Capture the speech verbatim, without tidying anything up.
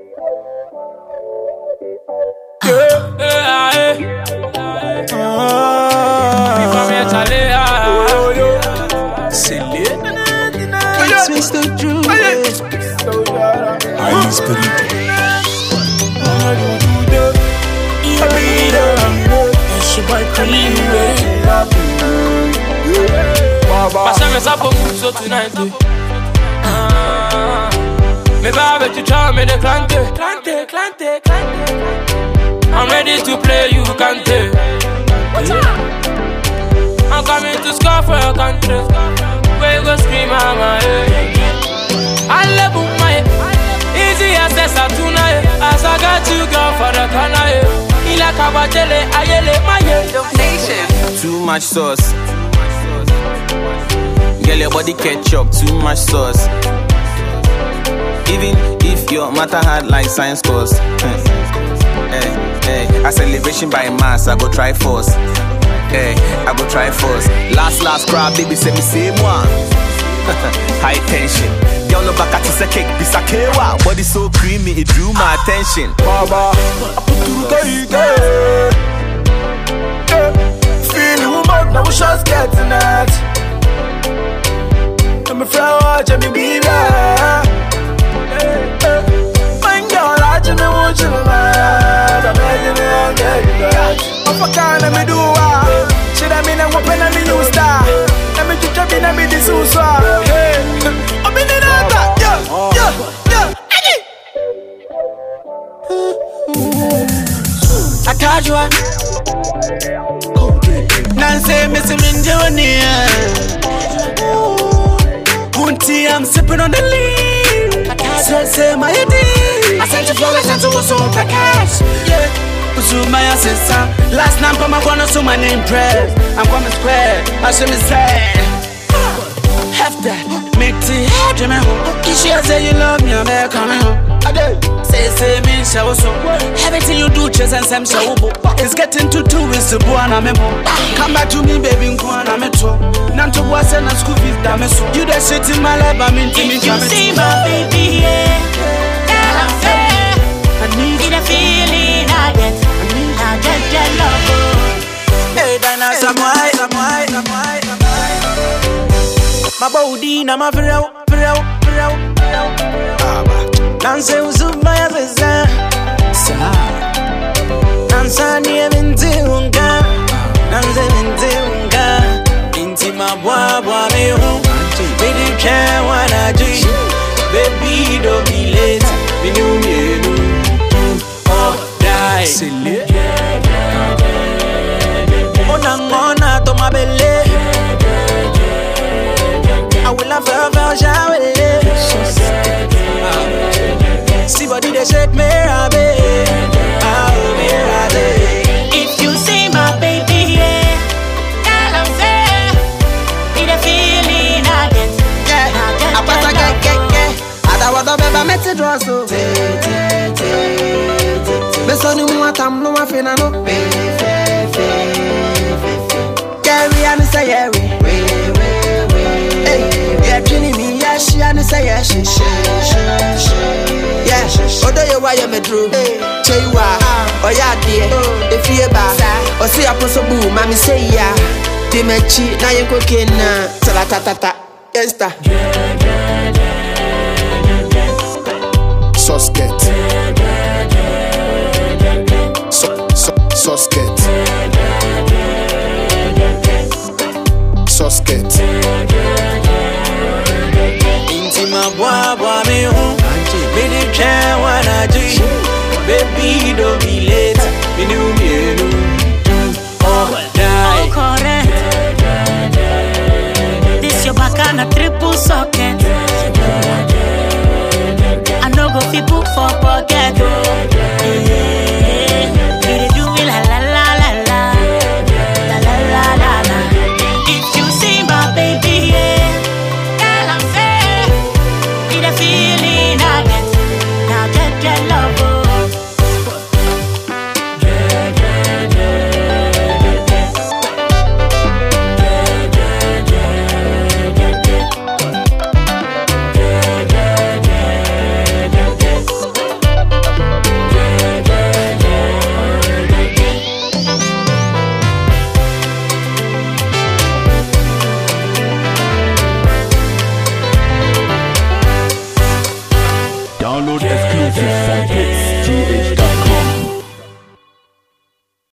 So tonight, ah, me baby to try me the clantè, clantè, clantè, clantè. I'm ready to play you can't. I'm coming to score for your country. Where you go scream, mama? I love my easy access tonight. As I got you, girl, for the canal. Ila kabajele, ayele, my nation. Too much sauce. Girl, your body ketchup, too much sauce. Even if your matter hard like science course. Hey, hey, a celebration by mass, I go try force. Hey, I go try force. Last, last crowd, baby, say me same one. High tension. Y'all know back at the cake, this a kewa. Body so creamy, it drew my attention. Baba, feeling woman, now we just getting it. I'm a friend, watch me be there. My girl, I just want you, man. I'm ready to get that. I'm a kind of me do what? Should I mean I'm open and me new star? Let me just jump in and be the super. Hey, I'm in the other. Yeah, yeah, yeah. I catch one. Nancy, Miss Minjonia. Kunti, I'm sipping on the lean. Say, say my idea. I sent you flowers and to so cash. Yeah. My sister. Last night, I'm gonna so my name press. I'm coming square. I should be sad. Have that. Make tea. Dream it home. She say you love me. I'm coming home. I do. Say, say me, show so. Everything you do, chase and some show. It's getting to two with the boy. I'm a come back to me, baby. I'm a two. None to was and a school fees. Damn it. You that shit in my life. I'm in If you see my baby, yeah. Girl, I'm fair. I need a feeling I get. I get that love. Hey, Dana, some white, some white, some white, some white. My body, na my friend, friend, friend, friend. Nancy, who's my sister? Nancy, near Minty Unga. Nancy, Minty Unga. Inti my boy, boy, me home. Baby, can't wanna do. Baby, don't be late. Me know me, oh, die. Silly. Mona to my belly. I will have a shower. See body they shake me, rabbit. If you see my baby, yeah, girl, I'm fair. Need a feeling I get. Yeah, I pass a get, get, get. I don't want to ever met a draw so. Best on you, what I'm no, I feel no. Carry and say, yeah, we. Hey, yeah, Jenny, me, yeah, she and say, yeah, she, she, she, yeah. Although you wire me through, say you are, oh, yeah, dear, if you're bad, or see a person boom, mommy say, yeah, they may cheat, now you're cooking, ta ta ta ta, yes, ta. Sosket. So, so, Sosket. Sosket. Inti my boy, boy, me home. Baby, can't wanna do. Baby, don't be late. Me know me, oh, die. Oh, correct. This your back and a triple socket. I no go fi book for pocket. Download exclusives from hits G H